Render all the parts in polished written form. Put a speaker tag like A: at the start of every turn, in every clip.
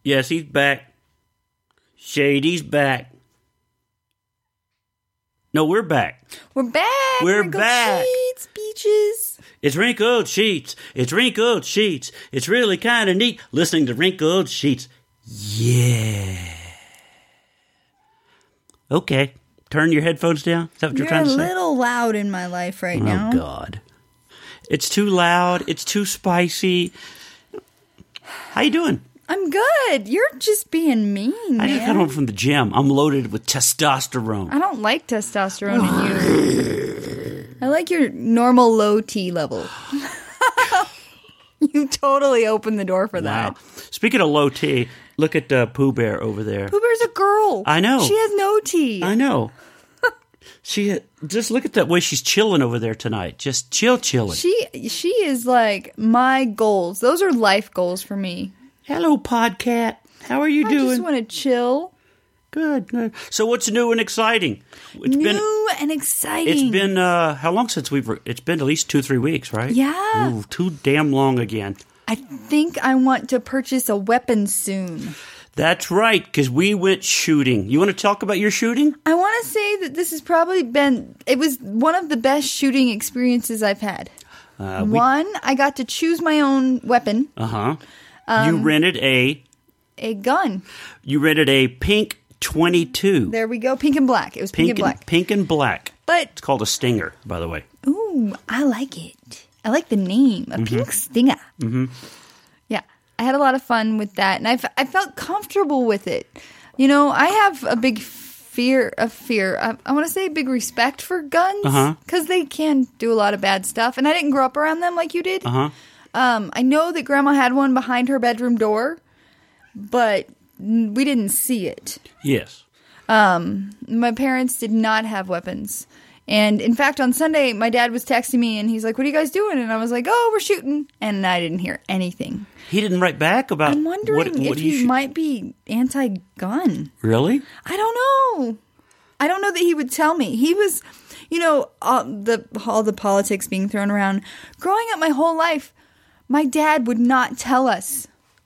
A: Yes, he's back. Shady's back. No, we're back.
B: We're back.
A: We're
B: Wrinkled
A: back.
B: Sheets, beaches.
A: It's Wrinkled Sheets. It's Wrinkled Sheets. It's really kind of neat listening to Wrinkled Sheets. Yeah. Okay. Turn your headphones down. Is that what you're trying to say?
B: You're a little loud in my life right now.
A: Oh, God. It's too loud. It's too spicy. How you doing?
B: I'm good. You're just being mean, man.
A: I just got home from the gym. I'm loaded with testosterone.
B: I don't like testosterone in you. I like your normal low T level. You totally opened the door for that.
A: Wow. Speaking of low T, look at Pooh Bear over there.
B: Pooh Bear's a girl.
A: I know.
B: She has no T.
A: I know. Just look at that way she's chilling over there tonight. Just chilling.
B: She is like my goals. Those are life goals for me.
A: Hello, Podcat. How are you doing?
B: I just want to chill.
A: Good. So what's new and exciting?
B: New and exciting.
A: It's been, how long since it's been at least 2-3 weeks, right?
B: Yeah.
A: Ooh, too damn long again.
B: I think I want to purchase a weapon soon.
A: That's right, because we went shooting. You want to talk about your shooting?
B: I want to say that this has probably it was one of the best shooting experiences I've had. I got to choose my own weapon.
A: Uh-huh. You rented a
B: gun.
A: You rented a pink 22.
B: There we go. Pink and black. It was pink and black.
A: Pink and black.
B: But
A: it's called a Stinger, by the way.
B: Ooh, I like it. I like the name. A pink Stinger.
A: Mm-hmm.
B: Yeah. I had a lot of fun with that. And I felt comfortable with it. You know, I have a big fear. I want to say a big respect for guns. Because they can do a lot of bad stuff. And I didn't grow up around them like you did. I know that Grandma had one behind her bedroom door, but we didn't see it.
A: Yes.
B: My parents did not have weapons. And in fact, on Sunday, my dad was texting me and he's like, "What are you guys doing?" And I was like, "Oh, we're shooting." And I didn't hear anything.
A: He didn't write back about
B: I'm wondering if he might be anti-gun.
A: Really?
B: I don't know. I don't know that he would tell me. He was, you know, all the politics being thrown around. Growing up my whole life, my dad would not tell us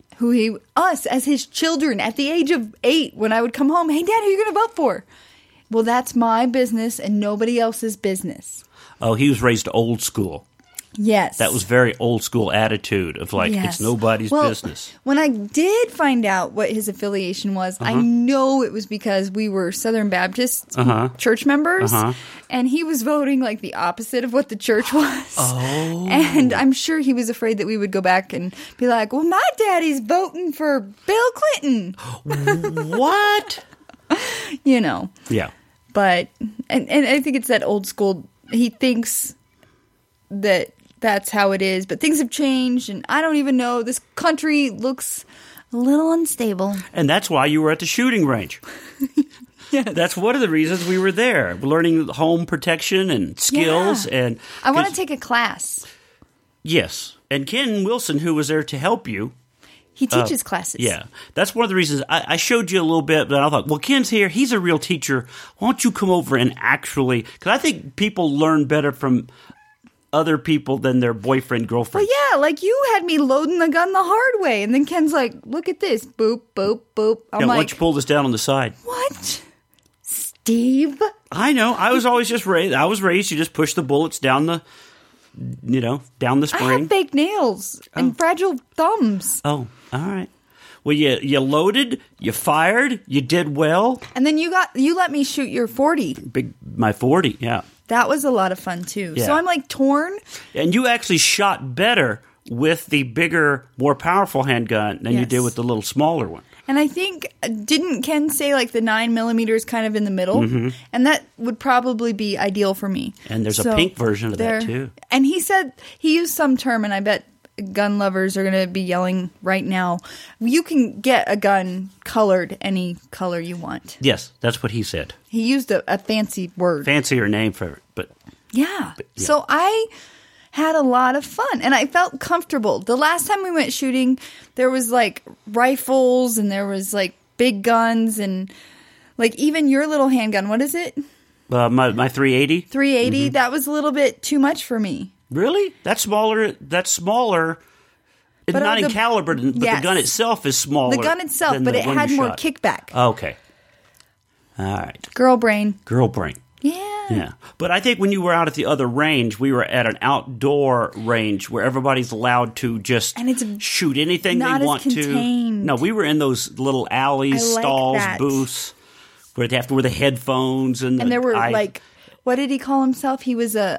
B: us as his children at the age of 8 when I would come home. "Hey, Dad, who are you going to vote for?" Well, that's my business and nobody else's business.
A: Oh, he was raised old school.
B: Yes.
A: That was very old school attitude of like, it's nobody's business.
B: When I did find out what his affiliation was, I know it was because we were Southern Baptist church members. And he was voting like the opposite of what the church was.
A: Oh.
B: And I'm sure he was afraid that we would go back and be like, "Well, my daddy's voting for Bill Clinton."
A: What?
B: You know.
A: Yeah.
B: But, and I think it's that old school, he thinks that that's how it is, but things have changed, and I don't even know. This country looks a little unstable.
A: And that's why you were at the shooting range.
B: Yes.
A: That's one of the reasons we were there, learning home protection and skills.
B: Yeah.
A: And
B: I want to take a class.
A: Yes. And Ken Wilson, who was there to help you.
B: He teaches classes.
A: Yeah. That's one of the reasons I showed you a little bit, but I thought, well, Ken's here. He's a real teacher. Why don't you come over and actually, because I think people learn better from other people than their boyfriend, girlfriend.
B: Well, yeah, like you had me loading the gun the hard way. And then Ken's like, "Look at this. Boop, boop, boop." I'm
A: why
B: like,
A: don't you pull this down on the side?
B: "What? Steve?"
A: I know. I was always just raised. I was raised. You just push the bullets down the, down the spring.
B: I have fake nails and fragile thumbs.
A: Oh, all right. Well, you loaded, you fired, you did well.
B: And then you let me shoot your 40.
A: My 40, yeah.
B: That was a lot of fun too.
A: Yeah.
B: So I'm like torn.
A: And you actually shot better with the bigger, more powerful handgun than you did with the little smaller one.
B: And I think, didn't Ken say like the 9mm is kind of in the middle?
A: Mm-hmm.
B: And that would probably be ideal for me.
A: And there's a pink version of that too.
B: And he said, he used some term, and I bet gun lovers are going to be yelling right now. You can get a gun colored any color you want.
A: Yes, that's what he said.
B: He used a fancy word.
A: Fancier name for it, but...
B: Yeah. So I had a lot of fun, and I felt comfortable. The last time we went shooting, there was like rifles, and there was like big guns, and like even your little handgun. What is it?
A: My 380.
B: 380.
A: Mm-hmm.
B: That was a little bit too much for me.
A: Really? That's smaller. It's
B: But
A: not in
B: the-
A: caliber, but
B: yes.
A: the gun itself is smaller.
B: The gun itself,
A: than
B: but
A: the
B: it
A: one
B: had
A: you
B: more
A: shot.
B: kickback.
A: Okay. All right.
B: Girl brain.
A: Girl brain.
B: Yeah.
A: Yeah. But I think when you were out at the other range, we were at an outdoor range where everybody's allowed to just
B: And it's
A: shoot anything
B: not
A: they
B: as
A: want
B: contained.
A: to. No, we were in those little alleys,
B: I like
A: stalls,
B: that.
A: booths where they have to wear the headphones and
B: And there were
A: eye-
B: like, what did he call himself? He was a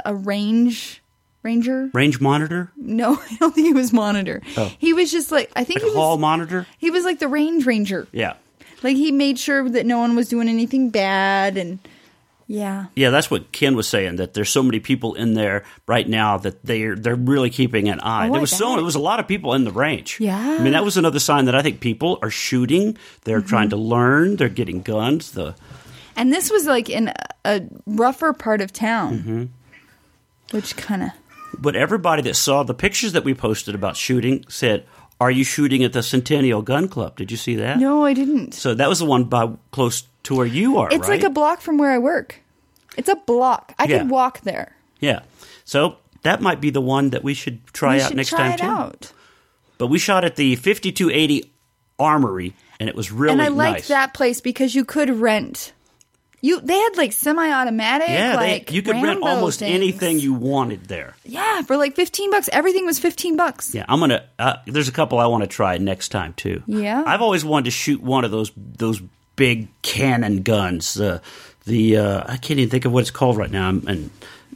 B: ranger?
A: range monitor,
B: No, I don't think he was monitor.
A: Oh.
B: He was just like, I think
A: like a
B: he
A: hall
B: was,
A: monitor.
B: he was like the range ranger.
A: Yeah.
B: Like he made sure that no one was doing anything bad and yeah.
A: Yeah, that's what Ken was saying. That there's so many people in there right now that they're really keeping an eye.
B: Oh,
A: there
B: I
A: was
B: bet.
A: there was a lot of people in the range.
B: Yeah.
A: I mean that was another sign that I think people are shooting. They're trying to learn. They're getting guns.
B: And this was like in a rougher part of town.
A: Mm-hmm.
B: Which kind of...
A: But everybody that saw the pictures that we posted about shooting said, "Are you shooting at the Centennial Gun Club?" Did you see that?
B: No, I didn't.
A: So that was the one by close to where you are.
B: It's
A: right?
B: like a block from where I work. It's a block. I
A: Yeah.
B: could walk there.
A: Yeah. So that might be the one that we should try
B: We
A: out
B: should
A: next
B: try
A: time
B: it
A: too.
B: out.
A: But we shot at the 5280 Armory, and it was really
B: And I
A: nice.
B: liked that place because you could rent. They had like semi-automatic.
A: Yeah,
B: like
A: you could rent
B: Rambo
A: almost
B: things.
A: anything you wanted there.
B: Yeah, for like $15. Everything was $15.
A: Yeah, I'm gonna. There's a couple I want to try next time too.
B: Yeah.
A: I've always wanted to shoot one of those big cannon guns. The I can't even think of what it's called right now. I'm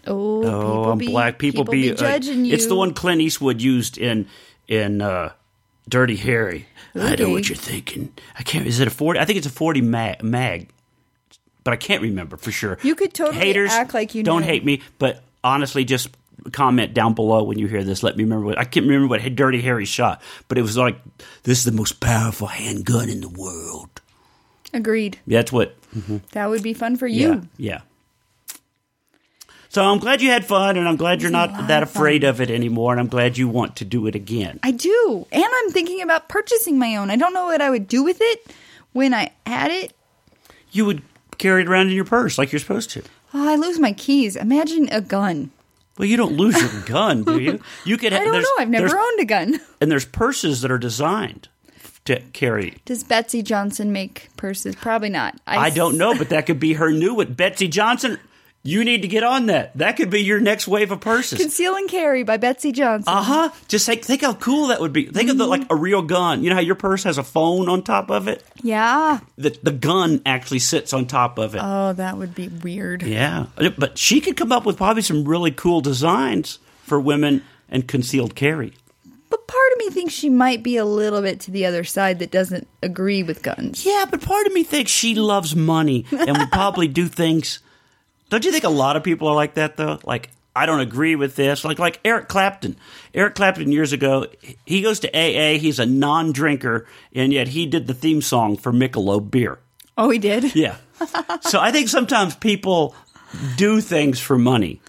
A: black. People be
B: judging you.
A: It's the one Clint Eastwood used in Dirty Harry. I know
B: Okay.
A: what you're thinking. I can't. Is it a 40? I think it's a 40 mag. But I can't remember for sure.
B: You could totally
A: Haters,
B: act like you
A: don't
B: knew.
A: hate me, but honestly, just comment down below when you hear this. Let me remember I can't remember what Dirty Harry shot, but it was like, this is the most powerful handgun in the world.
B: Agreed.
A: That's what.
B: That would be fun for you.
A: Yeah. So I'm glad you had fun, and I'm glad you're
B: a lot
A: not that
B: of
A: afraid of it anymore, and I'm glad you want to do it again.
B: I do. And I'm thinking about purchasing my own. I don't know what I would do with it when I had it.
A: You would carry it around in your purse like you're supposed to.
B: Oh, I lose my keys. Imagine a gun.
A: Well, you don't lose your gun, do you? You could.
B: I don't know. I've never owned a gun.
A: And there's purses that are designed to carry.
B: Does Betsy Johnson make purses? Probably not.
A: I don't know, but that could be her new one. Betsy Johnson, you need to get on that. That could be your next wave of purses.
B: Conceal and Carry by Betsy Johnson.
A: Just think how cool that would be. Think of like a real gun. You know how your purse has a phone on top of it?
B: Yeah.
A: The gun actually sits on top of it.
B: Oh, that would be weird.
A: Yeah. But she could come up with probably some really cool designs for women and concealed carry.
B: But part of me thinks she might be a little bit to the other side that doesn't agree with guns.
A: Yeah, but part of me thinks she loves money and would probably do things. Don't you think a lot of people are like that, though? Like, I don't agree with this. Like Eric Clapton. Eric Clapton years ago, he goes to AA. He's a non-drinker, and yet he did the theme song for Michelob beer.
B: Oh, he did?
A: Yeah. So I think sometimes people do things for money.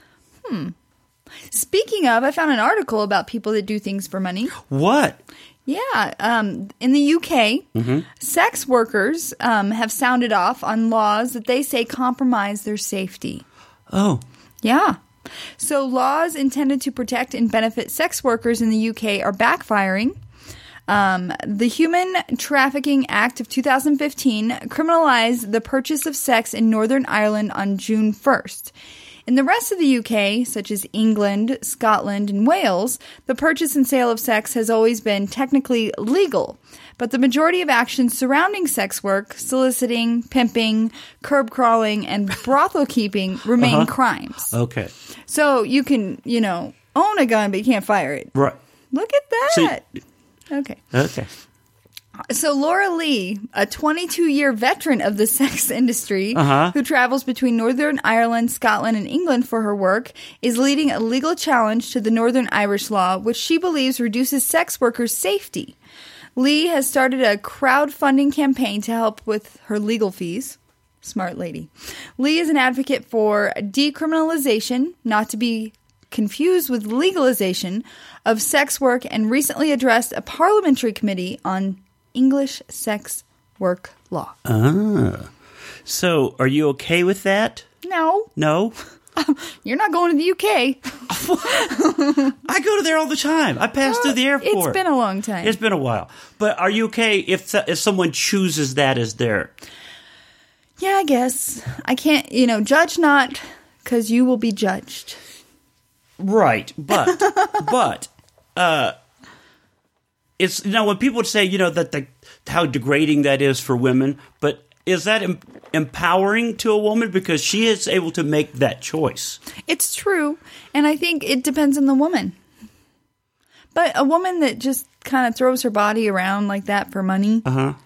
B: Speaking of, I found an article about people that do things for money.
A: What?
B: Yeah. In the UK, sex workers have sounded off on laws that they say compromise their safety.
A: Oh.
B: Yeah. So laws intended to protect and benefit sex workers in the UK are backfiring. The Human Trafficking Act of 2015 criminalized the purchase of sex in Northern Ireland on June 1st. In the rest of the UK, such as England, Scotland, and Wales, the purchase and sale of sex has always been technically legal. But the majority of actions surrounding sex work, soliciting, pimping, curb crawling, and brothel keeping remain crimes.
A: Okay.
B: So you can, own a gun, but you can't fire it.
A: Right.
B: Look at that. Okay. So Laura Lee, a 22-year veteran of the sex industry who travels between Northern Ireland, Scotland, and England for her work, is leading a legal challenge to the Northern Irish law, which she believes reduces sex workers' safety. Lee has started a crowdfunding campaign to help with her legal fees. Smart lady. Lee is an advocate for decriminalization, not to be confused with legalization, of sex work, and recently addressed a parliamentary committee on English sex work law.
A: So are you okay with that?
B: No.
A: No?
B: You're not going to the UK.
A: I go to there all the time. I pass through the airport.
B: It's been a long time.
A: It's been a while. But are you okay if someone chooses that as their...
B: Yeah, I guess. I can't, judge not, because you will be judged.
A: Right. But, it's, when people would say, that how degrading that is for women, but is that empowering to a woman because she is able to make that choice?
B: It's true, and I think it depends on the woman. But a woman that just kind of throws her body around like that for money,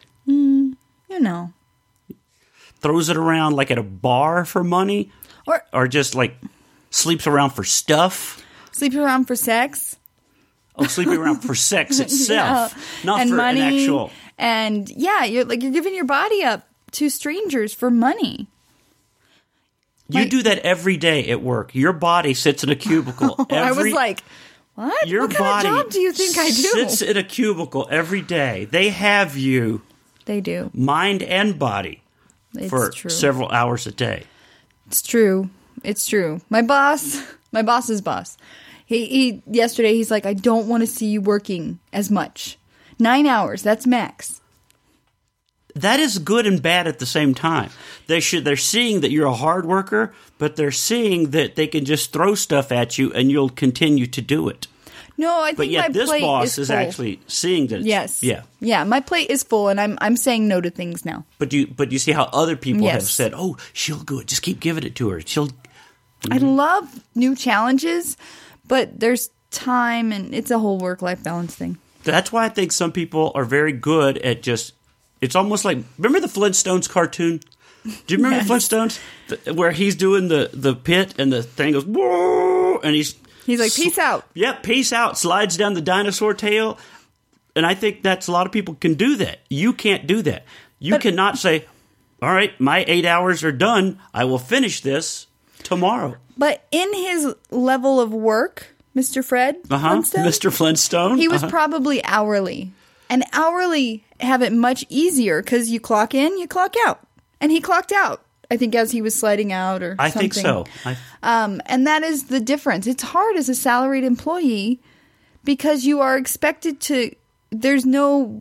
A: throws it around like at a bar for money, or just like sleeps around for stuff.
B: Sleeps around for sex.
A: Oh, sleeping around for sex itself, not
B: and
A: for
B: money,
A: an actual.
B: And you're giving your body up to strangers for money.
A: You do that every day at work. Your body sits in a cubicle.
B: I was like, what?
A: Your
B: what kind of job do you think I do?
A: Sits in a cubicle every day. They have you.
B: They do.
A: Mind and body for several hours a day.
B: It's true. It's true. My boss's boss. He yesterday he's like, I don't want to see you working as much. 9 hours, that's max.
A: That is good and bad at the same time. They're seeing that you're a hard worker, but they're seeing that they can just throw stuff at you and you'll continue to do it.
B: No, I think
A: but yet
B: my
A: this
B: plate
A: boss is
B: full.
A: actually seeing that.
B: Yes.
A: Yeah.
B: My plate is full, and I'm saying no to things now.
A: But you see how other people have said, "Oh, she'll do it. Just keep giving it to her. She'll."
B: I love new challenges, but there's time, and it's a whole work-life balance thing.
A: That's why I think some people are very good at just. It's almost like, remember the Flintstones cartoon? Do you remember the Flintstones where he's doing the pit and the thing goes whoa, and he's
B: like, peace out.
A: Yeah, peace out. Slides down the dinosaur tail, and I think that's a lot of people can do that. You can't do that. You cannot say, "All right, my 8 hours are done. I will finish this tomorrow."
B: But in his level of work, Mr. Fred Flintstone,
A: Mr. Flintstone,
B: he was probably hourly. And hourly have it much easier because you clock in, you clock out. And he clocked out, I think, as he was sliding out or something.
A: I think so.
B: And that is the difference. It's hard as a salaried employee because you are expected to, there's no,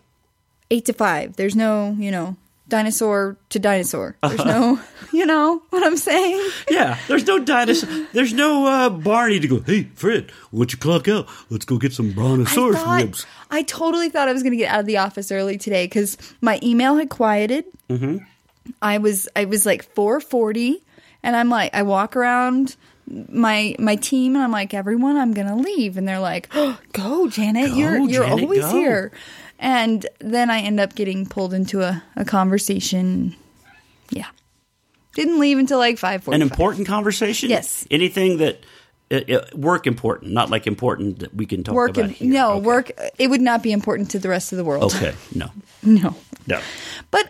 B: 8 to 5. There's no, dinosaur to dinosaur. There's no, you know what I'm saying?
A: Yeah, there's no dinosaur. There's no Barney to go, "Hey, Fred, why don't you clock out? Let's go get some brontosaurus ribs."
B: I totally thought I was going to get out of the office early today because my email had quieted.
A: Mm-hmm.
B: I was like 4:40, and I'm like, I walk around my team, and I'm like, everyone, I'm going to leave, and they're like, "Oh, go, Janet, you're
A: Janet,
B: always
A: go.
B: here." And then I end up getting pulled into a conversation. Yeah. Didn't leave until 5:45.
A: An important conversation?
B: Yes.
A: Anything that work important, not like important that we can talk about here.
B: No,
A: Okay.
B: work. It would not be important to the rest of the world.
A: Okay, no.
B: No.
A: No.
B: But,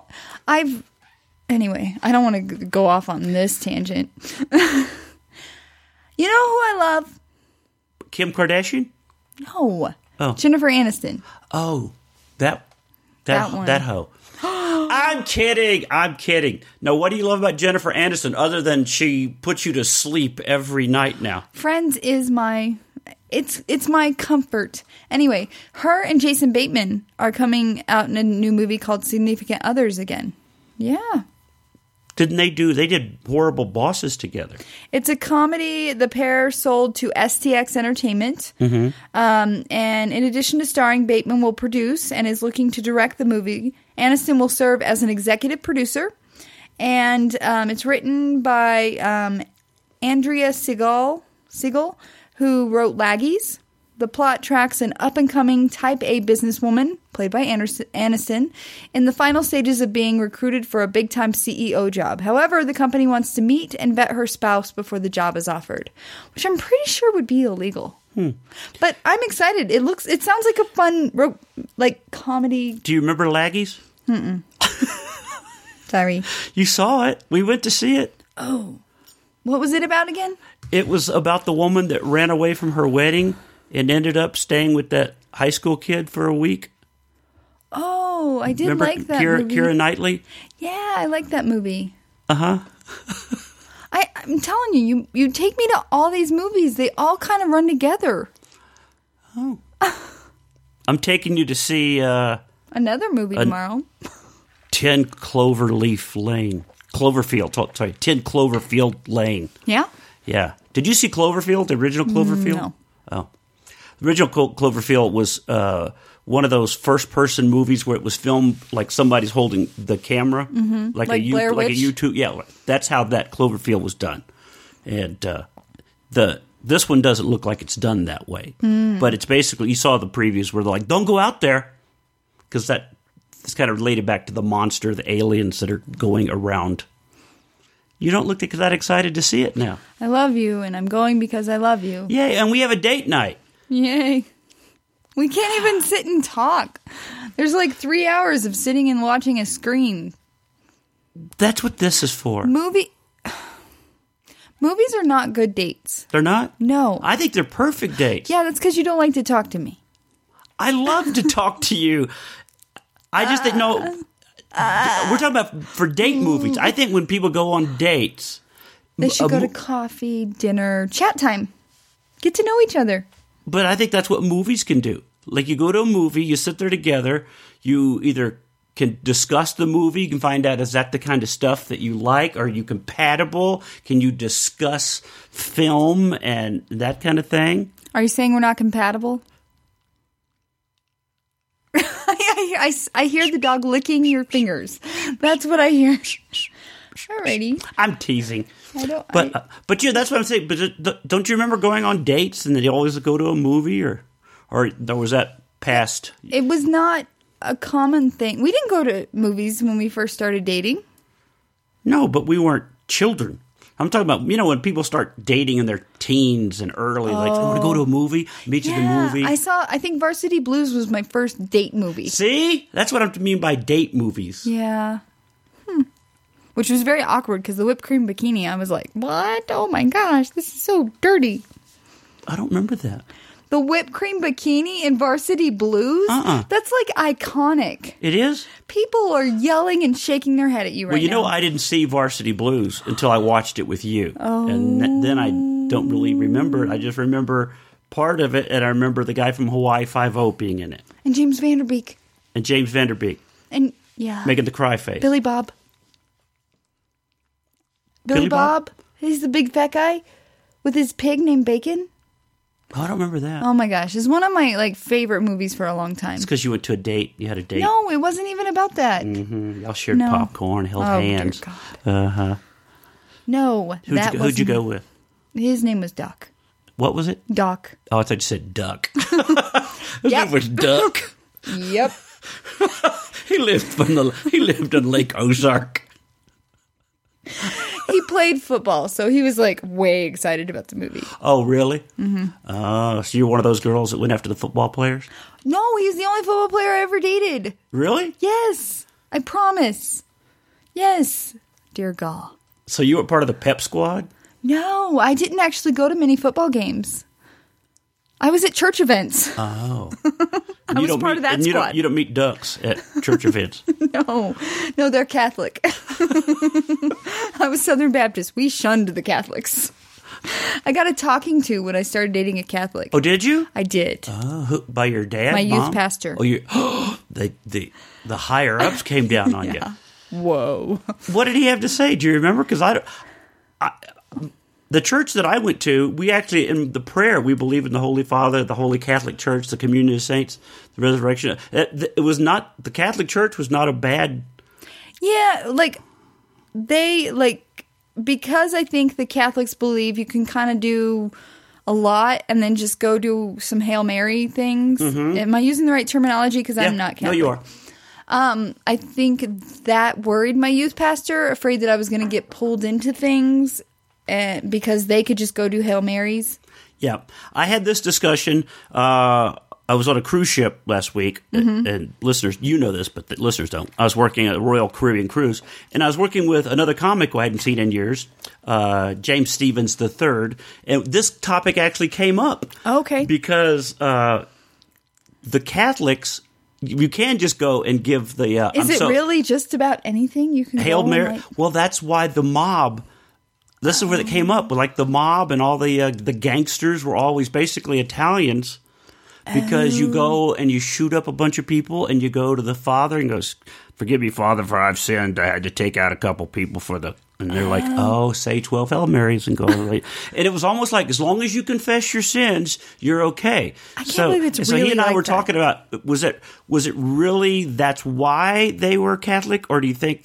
B: anyway, I don't want to go off on this tangent. You know who I love?
A: Kim Kardashian?
B: No.
A: Oh.
B: Jennifer Aniston.
A: Oh, that
B: one.
A: That hoe. I'm kidding. No, what do you love about Jennifer Aniston other than she puts you to sleep every night now?
B: Friends is it's my comfort. Anyway, her and Jason Bateman are coming out in a new movie called Significant Others again. Yeah.
A: They did Horrible Bosses together.
B: It's a comedy. The pair sold to STX Entertainment.
A: Mm-hmm.
B: And in addition to starring, Bateman will produce and is looking to direct the movie. Aniston will serve as an executive producer. And it's written by Andrea Siegel, who wrote Laggies. The plot tracks an up-and-coming Type A businesswoman, played by Aniston, in the final stages of being recruited for a big-time CEO job. However, the company wants to meet and vet her spouse before the job is offered, which I'm pretty sure would be illegal. But I'm excited. It sounds like a fun, comedy.
A: Do you remember Laggies?
B: Mm-mm. Sorry.
A: You saw it. We went to see it.
B: Oh. What was it about again?
A: It was about the woman that ran away from her wedding and ended up staying with that high school kid for a week.
B: Oh, I did
A: Remember
B: like that movie.
A: Keira Knightley?
B: Yeah, I like that movie.
A: Uh-huh.
B: I'm telling you, you take me to all these movies. They all kind of run together.
A: Oh. I'm taking you to see
B: another movie tomorrow.
A: 10 Cloverleaf Lane. Cloverfield. Sorry, 10 Cloverfield Lane.
B: Yeah?
A: Yeah. Did you see Cloverfield, the original Cloverfield?
B: No.
A: Oh. The original Cloverfield was one of those first-person movies where it was filmed like somebody's holding the camera.
B: Mm-hmm. Like Blair Witch?
A: Like a YouTube. Yeah, that's how that Cloverfield was done. And this one doesn't look like it's done that way. But it's basically, you saw the previews where they're like, don't go out there. Because it's kind of related back to the monster, the aliens that are going around. You don't look that excited to see it now.
B: I love you, and I'm going because I love you.
A: Yay, and we have a date night.
B: Yay. We can't even sit and talk. There's like 3 hours of sitting and watching a screen.
A: That's what this is for.
B: Movies are not good dates.
A: They're not?
B: No.
A: I think they're perfect dates.
B: Yeah, that's because you don't like to talk to me.
A: I love to talk to you. I just think, no, we're talking about for date movies. I think when people go on dates,
B: they should go to coffee, dinner, chat time. Get to know each other.
A: But I think that's what movies can do. Like, you go to a movie, you sit there together, you either can discuss the movie, you can find out, is that the kind of stuff that you like? Are you compatible? Can you discuss film and that kind of thing?
B: Are you saying we're not compatible? I hear the dog licking your fingers. That's what I hear. Alrighty.
A: I'm teasing. But yeah, that's what I'm saying. But don't you remember going on dates and then you always go to a movie or was that past?
B: It was not a common thing. We didn't go to movies when we first started dating.
A: No, but we weren't children. I'm talking about, when people start dating in their teens and early, like, I want to go to a movie, meet you at the movie.
B: I think Varsity Blues was my first date movie.
A: See? That's what I mean by date movies.
B: Yeah. Which was very awkward because the whipped cream bikini, I was like, what? Oh my gosh, this is so dirty.
A: I don't remember that.
B: The whipped cream bikini in Varsity Blues? That's like iconic.
A: It is?
B: People are yelling and shaking their head at you right now.
A: Well, I didn't see Varsity Blues until I watched it with you.
B: Oh.
A: And then I don't really remember it. I just remember part of it, and I remember the guy from Hawaii Five-0 being in it.
B: And James Vanderbeek. And, yeah.
A: Making the cry face.
B: Billy Bob. Billy Bob? He's the big fat guy with his pig named Bacon.
A: Oh, I don't remember that.
B: Oh my gosh, it's one of my favorite movies for a long time.
A: It's because you went to a date. You had a date.
B: No, it wasn't even about that.
A: Mm-hmm. Y'all shared popcorn, held hands.
B: Dear God. No,
A: who'd you go with?
B: His name was Doc.
A: What was it?
B: Doc.
A: Oh, I thought you said Duck. His name was Duck.
B: Yep.
A: He lived in Lake Ozark.
B: He played football, so he was way excited about the movie.
A: Oh, really?
B: Mm-hmm.
A: So you're one of those girls that went after the football players?
B: No, he's the only football player I ever dated.
A: Really?
B: Yes. I promise. Yes. Dear God.
A: So you were part of the pep squad?
B: No, I didn't actually go to many football games. I was at church events.
A: Oh.
B: I was part of that squad.
A: You don't meet ducks at church events.
B: No, they're Catholic. I was Southern Baptist. We shunned the Catholics. I got a talking to when I started dating a Catholic.
A: Oh, did you?
B: I did.
A: By your dad?
B: My
A: Mom?
B: youth pastor.
A: Oh, the higher ups came down on you.
B: Whoa.
A: What did he have to say? Do you remember? Because the church that I went to, we actually, in the prayer, we believe in the Holy Father, the Holy Catholic Church, the communion of saints, the resurrection. It was not, the Catholic Church was not a bad...
B: Yeah, because I think the Catholics believe you can kind of do a lot and then just go do some Hail Mary things. Mm-hmm. Am I using the right terminology? Because I'm not Catholic.
A: No, you are.
B: I think that worried my youth pastor, afraid that I was going to get pulled into things because they could just go do Hail Marys. Yeah.
A: I had this discussion. I was on a cruise ship last week, and listeners, you know this, but the listeners don't. I was working at a Royal Caribbean cruise, and I was working with another comic who I hadn't seen in years, James Stevens III, and this topic actually came up.
B: Okay.
A: Because the Catholics... You can just go and give the...
B: Is it really just about anything you can
A: Hail
B: go
A: Mary? Well, that's why the mob This is where it came up. Like the mob and all the gangsters were always basically Italians because you go and you shoot up a bunch of people and you go to the father and goes, "Forgive me, Father, for I've sinned. I had to take out a couple people for the..." And they're like, "Oh, say 12 Hail Marys and go." Right. And it was almost like as long as you confess your sins, you're okay.
B: I can't believe it's
A: so
B: really
A: he and I
B: like
A: were
B: that.
A: talking about, was it really that's why they were Catholic? Or do you think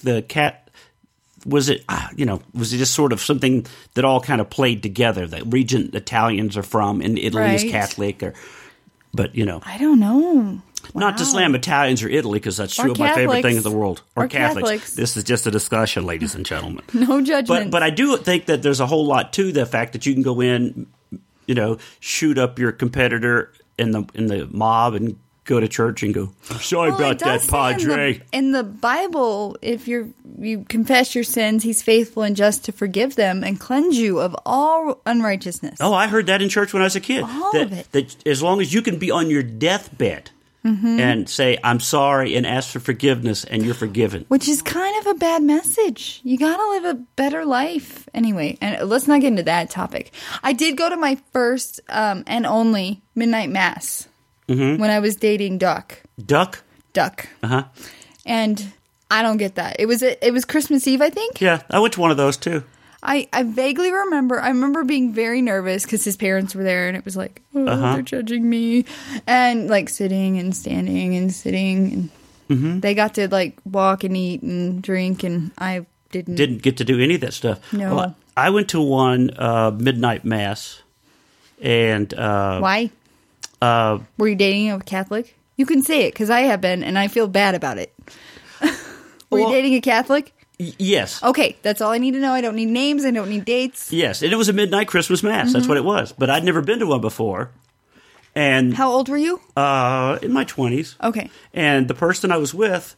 A: was it just sort of something that all kind of played together? That region Italians are from and Italy is
B: Right.
A: Catholic, but
B: I don't know.
A: not to
B: Wow.
A: slam Italians or Italy because that's
B: Or
A: two of my favorite
B: Catholics.
A: things in the world. Or
B: Or
A: Catholics.
B: Catholics.
A: This is just a discussion, ladies and gentlemen.
B: No judgment.
A: But I do think that there's a whole lot to the fact that you can go in, shoot up your competitor in the mob and go to church and go, "Sorry
B: Well,
A: about
B: it does
A: that,
B: say
A: Padre."
B: In the Bible, if you confess your sins, He's faithful and just to forgive them and cleanse you of all unrighteousness.
A: Oh, I heard that in church when I was a kid.
B: All
A: that,
B: of it.
A: That as long as you can be on your deathbed and say, "I'm sorry," and ask for forgiveness, and you're forgiven.
B: Which is kind of a bad message. You gotta live a better life. Anyway, and let's not get into that topic. I did go to my first and only midnight mass when I was dating Duck.
A: Duck? Uh-huh.
B: And I don't get that. It was Christmas Eve, I think.
A: Yeah, I went to one of those too.
B: I vaguely remember. I remember being very nervous because his parents were there, and it was like, oh, they're judging me, and like sitting and standing and sitting, and they got to like walk and eat and drink, and I didn't
A: Get to do any of that stuff.
B: No.
A: Well, I went to one midnight mass, and
B: Why? Were you dating a Catholic? You can say it because I have been, and I feel bad about it. Were you
A: Well-
B: dating a Catholic?
A: yes.
B: Okay, that's all I need to know. I don't need names. I don't need dates.
A: Yes, and it was a midnight Christmas mass. That's what it was. But I'd never been to one before. And
B: How old were you?
A: in my 20s.
B: Okay.
A: And the person I was with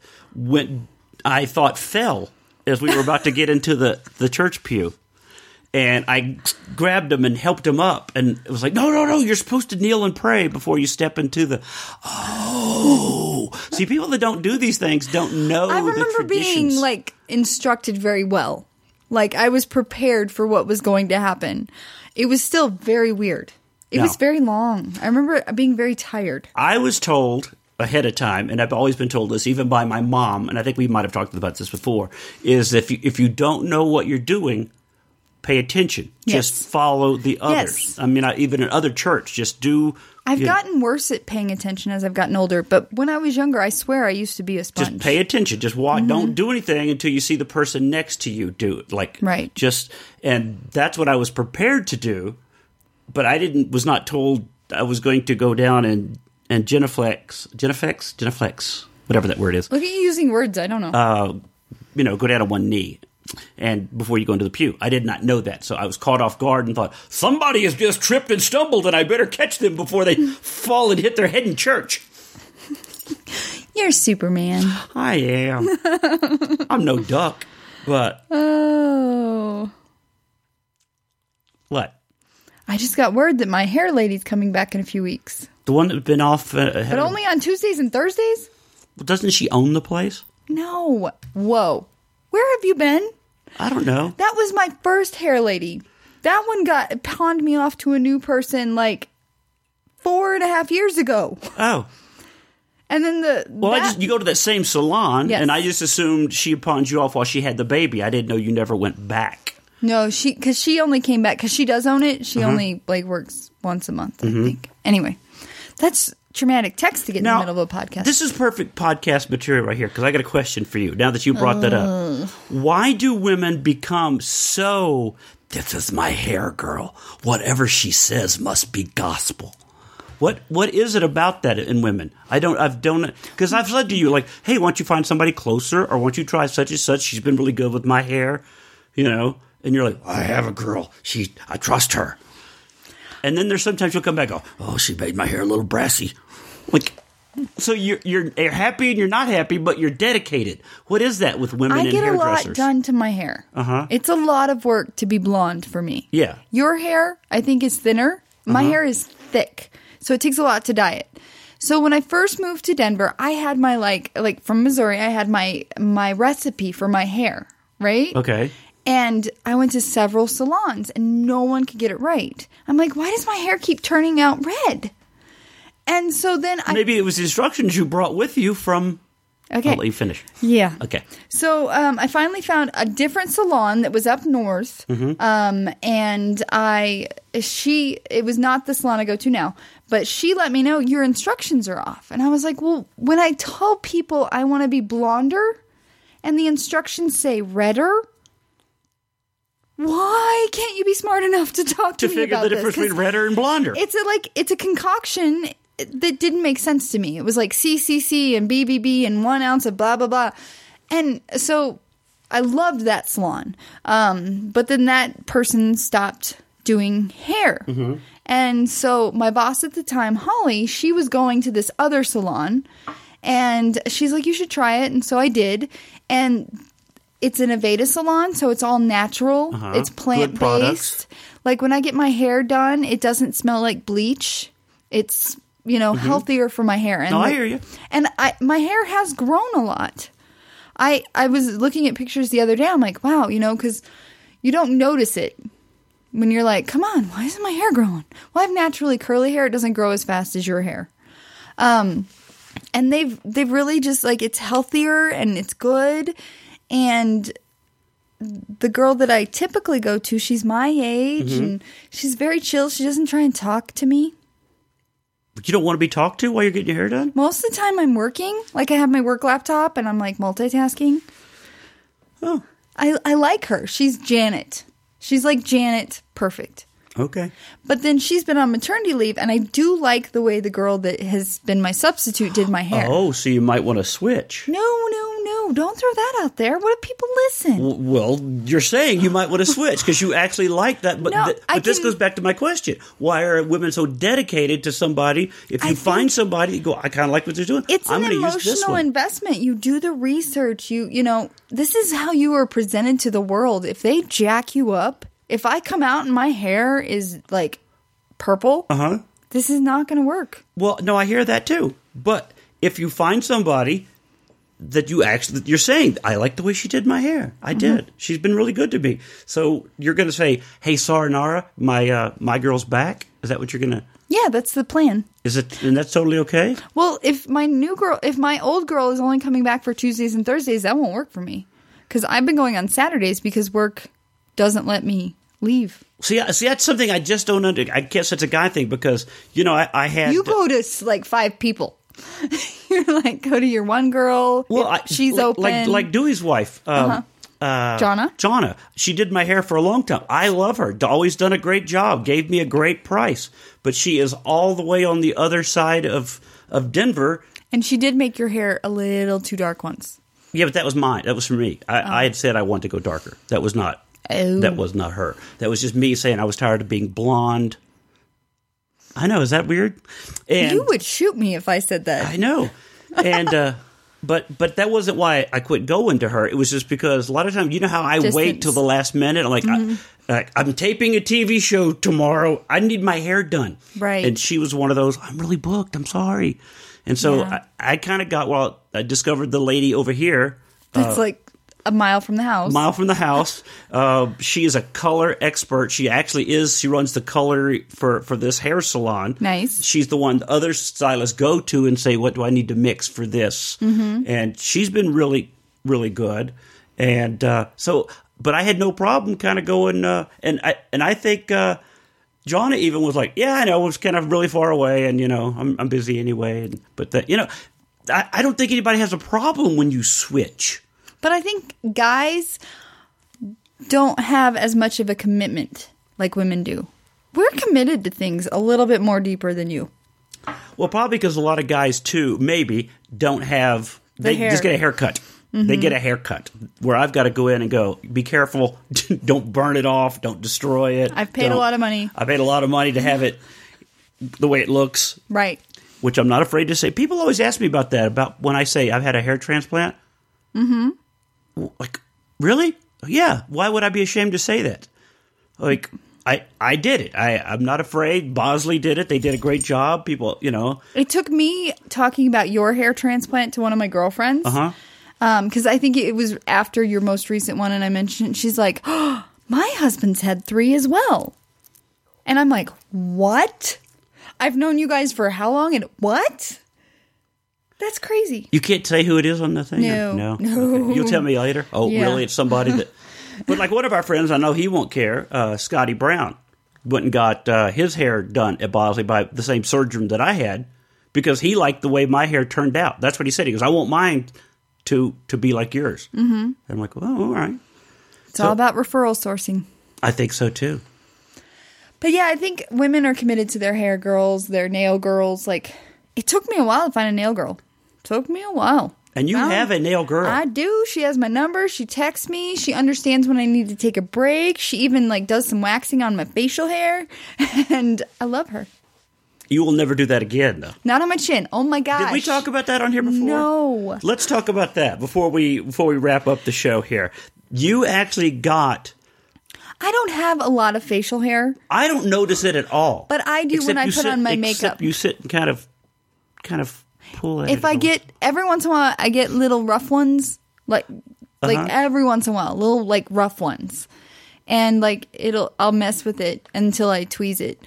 A: I thought fell as we were about to get into the church pew. And I grabbed him and helped him up. And it was like, no, you're supposed to kneel and pray before you step into the... Oh. See, people that don't do these things don't know
B: I
A: the
B: remember
A: traditions.
B: being like instructed very well. Like I was prepared for what was going to happen. It was still very weird. It
A: No.
B: was very long. I remember being very tired.
A: I was told ahead of time, and I've always been told this, even by my mom, and I think we might have talked about this before, is if you don't know what you're doing, pay attention.
B: Yes.
A: Just follow the others.
B: Yes.
A: I mean, even in other church, just do...
B: I've gotten worse at paying attention as I've gotten older, but when I was younger, I swear I used to be a sponge.
A: Just pay attention. Just walk. Don't do anything until you see the person next to you do it. Like,
B: Right.
A: And that's what I was prepared to do, but was not told I was going to go down and genuflex, whatever that word is.
B: Look at you using words I don't know.
A: Go down on one knee. And before you go into the pew, I did not know that. So I was caught off guard and thought, somebody has just tripped and stumbled and I better catch them before they fall and hit their head in church.
B: You're Superman.
A: I am. I'm no duck, but
B: Oh.
A: what?
B: I just got word that my hair lady's coming back in a few weeks.
A: The one that's been off ahead
B: But
A: of-
B: only on Tuesdays and Thursdays?
A: Doesn't she own the place?
B: No. Whoa. Where have you been?
A: I don't know.
B: That was my first hair lady. That one pawned me off to a new person like 4.5 years ago.
A: Oh.
B: And then
A: You go to that same salon,
B: Yes.
A: and I just assumed she pawned you off while she had the baby. I didn't know you never went back.
B: No, because she only came back because she does own it. She only works once a month, I think. Anyway, that's traumatic text to get in the middle of a podcast.
A: This is perfect podcast material right here because I got a question for you now that you brought that up. Why do women become so, this is my hair girl, whatever she says must be gospel? What is it about that in women? Because I've said to you, like, hey, why don't you find somebody closer, or why don't you try such and such? She's been really good with my hair, and you're like, I have a girl. I trust her. And then there's sometimes you'll come back and go, oh, she made my hair a little brassy. Like, so you're happy and you're not happy, but you're dedicated. What is that with women and
B: I get a
A: hairdressers?
B: lot done to my hair. It's a lot of work to be blonde for me.
A: Yeah.
B: Your hair, I think, is thinner. My hair is thick, so it takes a lot to dye it. So when I first moved to Denver, I had my like from Missouri, I had my recipe for my hair, right?
A: Okay.
B: And I went to several salons and no one could get it right. I'm like, why does my hair keep turning out red? And so then
A: maybe it was the instructions you brought with you from.
B: Okay.
A: I'll let you finish.
B: Yeah.
A: Okay.
B: So I finally found a different salon that was up north, and it was not the salon I go to now, but she let me know your instructions are off, and I was like, well, when I tell people I want to be blonder, and the instructions say redder, why can't you be smart enough to talk to me about this?
A: To figure the difference between redder and blonder.
B: It's a concoction that didn't make sense to me. It was like CCC and BBB and 1 ounce of blah, blah, blah. And so I loved that salon. But then that person stopped doing hair. Mm-hmm. And so my boss at the time, Holly, she was going to this other salon. And she's like, you should try it. And so I did. And it's an Aveda salon, so it's all natural. It's plant-based. Like when I get my hair done, it doesn't smell like bleach. It's healthier for my hair. And
A: I hear you.
B: And my hair has grown a lot. I was looking at pictures the other day. I'm like, wow, because you don't notice it when you're like, come on, why isn't my hair growing? Well, I have naturally curly hair. It doesn't grow as fast as your hair. And they've really just like, it's healthier and it's good. And the girl that I typically go to, she's my age and she's very chill. She doesn't try and talk to me.
A: You don't want to be talked to while you're getting your hair done?
B: Most of the time I'm working. Like I have my work laptop and I'm like multitasking.
A: Oh.
B: I like her. She's Janet. She's like Janet. Perfect.
A: Okay.
B: But then she's been on maternity leave and I do like the way the girl that has been my substitute did my hair.
A: Oh, so you might want to switch.
B: No. Don't throw that out there. What if people listen?
A: Well, you're saying you might want to switch because you actually like that. But, this goes back to my question. Why are women so dedicated to somebody? If you find somebody, you go, I kind of like what they're doing.
B: It's an emotional investment. You do the research. This is how you are presented to the world. If they jack you up, if I come out and my hair is like purple, this is not going to work.
A: Well, no, I hear that too. But if you find somebody that you're saying, I like the way she did my hair. I did. She's been really good to me. So you're going to say, hey, Saranara, my girl's back? Is that what you're going to?
B: Yeah, that's the plan.
A: Is it? And that's totally okay?
B: Well, if my old girl is only coming back for Tuesdays and Thursdays, that won't work for me. Because I've been going on Saturdays because work doesn't let me leave.
A: See, that's something I just don't I guess it's a guy thing because, I had...
B: You go to like 5 people. You're like, go to your one girl. Well, she's open.
A: Like Dewey's wife, Jonna. She did my hair for a long time. I love her. Always done a great job. Gave me a great price. But she is all the way on the other side of Denver.
B: And she did make your hair a little too dark once.
A: Yeah, but that was mine. That was for me. I had said I wanted to go darker. That was not.
B: Oh.
A: That was not her. That was just me saying I was tired of being blonde. I know. Is that weird? And
B: you would shoot me if I said that.
A: I know. And but that wasn't why I quit going to her. It was just because a lot of times, you know how I wait till the last minute. I'm like, I'm taping a TV show tomorrow. I need my hair done.
B: Right.
A: And she was one of those. I'm really booked. I'm sorry. And so I kind of I discovered the lady over here.
B: That's like a mile from the house. She is a color expert. She actually is. She runs the color for this hair salon. Nice.
A: She's the one the other stylists go to and say, what do I need to mix for this? Mm-hmm. And she's been really, really good. And but I had no problem kind of going. And I think Jonna even was like, yeah, I know, it was kind of really far away. And, I'm busy anyway. But I don't think anybody has a problem when you switch.
B: But I think guys don't have as much of a commitment like women do. We're committed to things a little bit more deeper than you.
A: Well, probably because a lot of guys, too, maybe don't have... They just get a haircut. Mm-hmm. They get a haircut where I've got to go in and go, be careful. Don't burn it off. Don't destroy it.
B: I've paid a lot of money.
A: I paid a lot of money to have it the way it looks.
B: Right.
A: Which I'm not afraid to say. People always ask me about that, about when I say I've had a hair transplant. Mm-hmm. Like, really? Yeah. Why would I be ashamed to say that? Like, I did it. I'm not afraid. Bosley did it. They did a great job. People,
B: It took me talking about your hair transplant to one of my girlfriends. Because I think it was after your most recent one, and I mentioned it, she's like, oh, my husband's had 3 as well. And I'm like, what? I've known you guys for how long? And what? That's crazy.
A: You can't say who it is on the thing?
B: No.
A: Okay. You'll tell me later? Oh,
B: Yeah.
A: really? It's somebody that... But like one of our friends, I know he won't care, Scotty Brown, went and got his hair done at Bosley by the same surgeon that I had because he liked the way my hair turned out. That's what he said. He goes, I want mine to be like yours. Mm-hmm. And I'm like, well, all right.
B: It's all about referral sourcing.
A: I think so, too.
B: But yeah, I think women are committed to their hair girls, their nail girls. Like, it took me a while to find a nail girl. Took me a while.
A: And you have a nail girl.
B: I do. She has my number. She texts me. She understands when I need to take a break. She even like does some waxing on my facial hair. And I love her.
A: You will never do that again, though.
B: Not on my chin. Oh my gosh.
A: Did we talk about that on here before?
B: No.
A: Let's talk about that before we wrap up the show here. You actually got...
B: I don't have a lot of facial hair.
A: I don't notice it at all.
B: But I do when I put on my makeup.
A: Except you sit and kind of pull it.
B: If I get, every once in a while, I get little rough ones. Like every once in a while, little like rough ones. And like I'll mess with it until I tweeze it.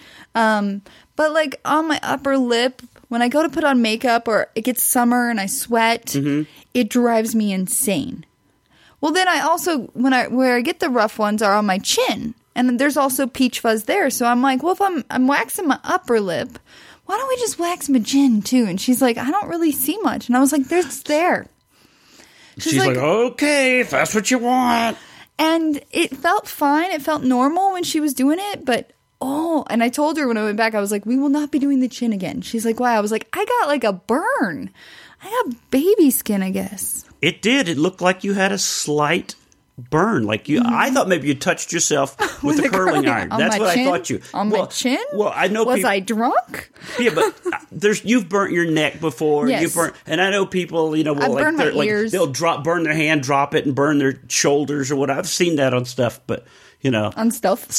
B: But like on my upper lip, when I go to put on makeup or it gets summer and I sweat, it drives me insane. Well, then I also, where I get the rough ones are on my chin. And there's also peach fuzz there. So I'm like, well, if I'm waxing my upper lip, why don't we just wax my chin too? And she's like, I don't really see much. And I was like, there's there.
A: She's like, okay, if that's what you want.
B: And it felt fine. It felt normal when she was doing it. But, and I told her when I went back, I was like, we will not be doing the chin again. She's like, why? I was like, I got like a burn. I got baby skin, I guess.
A: It did. It looked like you had a slight burn. Like you, I thought maybe you touched yourself with a curling iron. That's what
B: chin?
A: I thought you.
B: On my chin?
A: Well, I know.
B: Was I drunk?
A: Yeah, but you've burnt your neck before.
B: Yes.
A: You've burnt, and I know people. You know, will,
B: I've burned my ears.
A: They'll burn their hand, drop it, and burn their shoulders or what. I've seen that on stuff, but you know,
B: on stuff,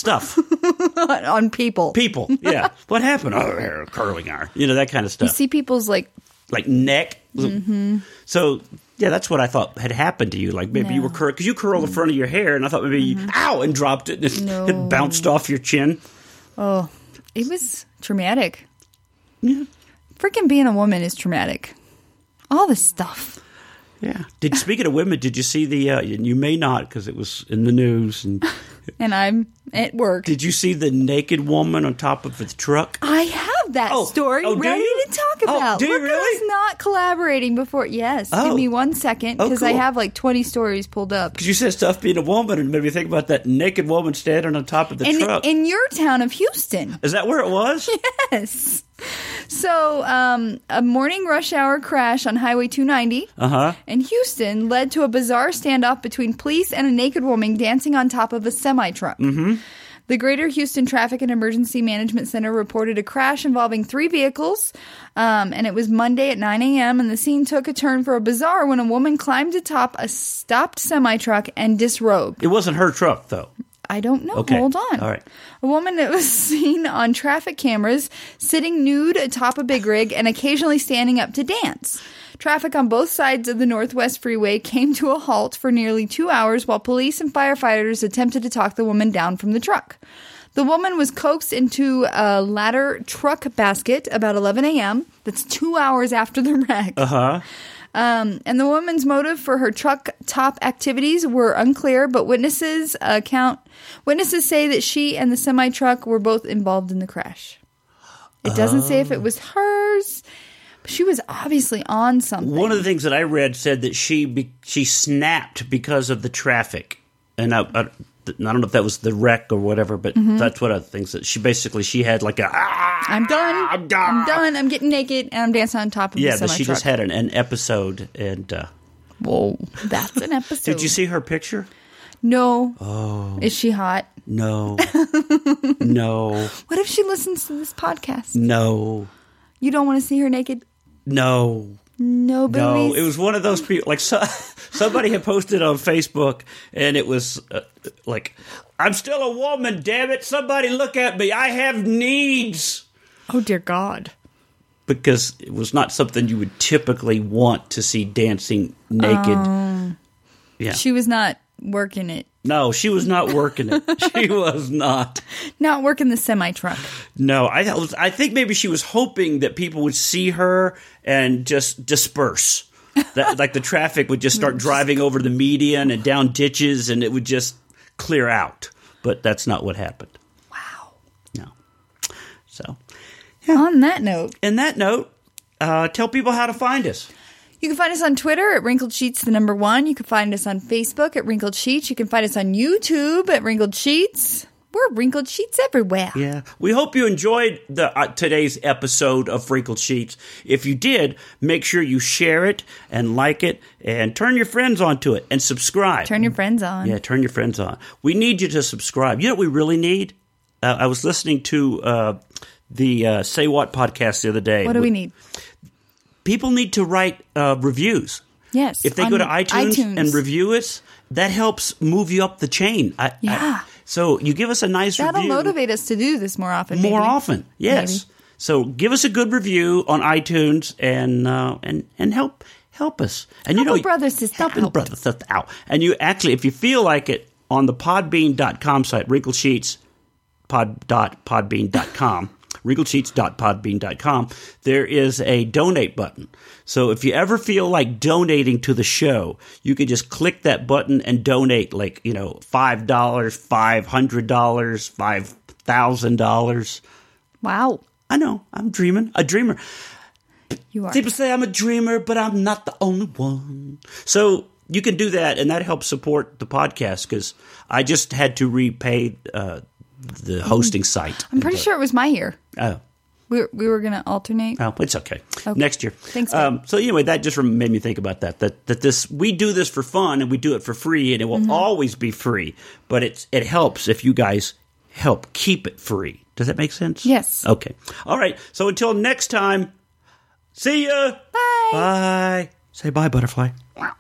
B: on people.
A: Yeah. What happened? Oh, hair, curling iron. You know, that kind of stuff.
B: You see people's like neck.
A: Mm-hmm. So. Yeah, that's what I thought had happened to you. Like maybe you were curling, because you curl the front of your hair, and I thought maybe you, ow, and dropped it, and it bounced off your chin.
B: Oh, it was traumatic.
A: Yeah.
B: Freaking being a woman is traumatic. All this stuff.
A: Yeah. Speaking of women, did you see the, you may not because it was in the news. And
B: I'm at work.
A: Did you see the naked woman on top of the truck?
B: I have that story ready to talk about.
A: Do you
B: Look
A: really?
B: at us not collaborating before. Yes. Give me 1 second because I have like 20 stories pulled up.
A: Because you said stuff being a woman and made me think about that naked woman standing on top of the truck.
B: In your town of Houston.
A: Is that where it was?
B: Yes. So, a morning rush hour crash on Highway 290 in Houston led to a bizarre standoff between police and a naked woman dancing on top of a semi-truck. Mm-hmm. The Greater Houston Traffic and Emergency Management Center reported a crash involving 3 vehicles, and it was Monday at 9 a.m., and the scene took a turn for a bizarre when a woman climbed atop a stopped semi-truck and disrobed.
A: It wasn't her truck, though.
B: I don't know.
A: Okay.
B: Hold on.
A: All right.
B: A woman that was seen on traffic cameras sitting nude atop a big rig and occasionally standing up to dance. Traffic on both sides of the Northwest Freeway came to a halt for nearly 2 hours while police and firefighters attempted to talk the woman down from the truck. The woman was coaxed into a ladder truck basket about 11 a.m. That's 2 hours after the wreck. And the woman's motive for her truck top activities were unclear, but witnesses say that she and the semi-truck were both involved in the crash. It doesn't say if it was hers, but she was obviously on something.
A: One of the things that I read said that she snapped because of the traffic, and I don't know if that was the wreck or whatever, but that's what other things that she had like a
B: I'm done. I'm getting naked and I'm dancing on top of the semi-truck.
A: Yeah, but she just had an episode, and
B: whoa, that's an episode.
A: Did you see her picture?
B: No. Oh, is she hot?
A: No. No.
B: What if she listens to this podcast?
A: No.
B: You don't want to see her naked?
A: No.
B: No boobies?
A: No, it was one of those people, like somebody had posted on Facebook, and it was like, I'm still a woman, damn it, somebody look at me, I have needs.
B: Oh, dear God.
A: because it was not something you would typically want to see dancing naked. Yeah.
B: She was not working it.
A: No, she was not working it. She was not.
B: Not working the semi-truck.
A: No, I think maybe she was hoping that people would see her and just disperse. That, like the traffic would just start driving over the median and down ditches, and it would just clear out. But that's not what happened.
B: Wow.
A: No. So,
B: On that note.
A: in that note, tell people how to find us.
B: You can find us on Twitter at Wrinkled Sheets, the number 1. You can find us on Facebook at Wrinkled Sheets. You can find us on YouTube at Wrinkled Sheets. We're Wrinkled Sheets everywhere.
A: Yeah. We hope you enjoyed today's episode of Wrinkled Sheets. If you did, make sure you share it and like it and turn your friends onto it and subscribe.
B: Turn your friends on.
A: Yeah, turn your friends on. We need you to subscribe. You know what we really need? I was listening to the Say What podcast the other day.
B: What do we need?
A: People need to write reviews.
B: Yes.
A: If they go to iTunes and review us, that helps move you up the chain. So you give us a nice
B: That'll
A: review.
B: That'll motivate us to do this more often.
A: More
B: maybe.
A: often, yes.
B: Maybe.
A: So give us a good review on iTunes and help us. And
B: Help a brother, sister
A: helping
B: out.
A: brother, sister out. And you actually, if you feel like it, on the Podbean.com site, Wrinkled Sheets, pod.podbean.com. wrinklesheets.podbean.com, there is a donate button. So if you ever feel like donating to the show, you can just click that button and donate, like, $5, $500, $5,000.
B: Wow.
A: I know, I'm dreaming. A dreamer.
B: You are.
A: People say I'm a dreamer, but I'm not the only one. So you can do that, and that helps support the podcast, because I just had to repay the hosting site.
B: I'm pretty sure it was my year.
A: Oh.
B: We were going to alternate.
A: Oh, it's okay. Next year.
B: Thanks, babe.
A: So anyway, that just made me think about that this, we do this for fun and we do it for free, and it will always be free. But it helps if you guys help keep it free. Does that make sense?
B: Yes.
A: Okay. All right. So until next time, see ya.
B: Bye.
A: Bye. Say bye, butterfly.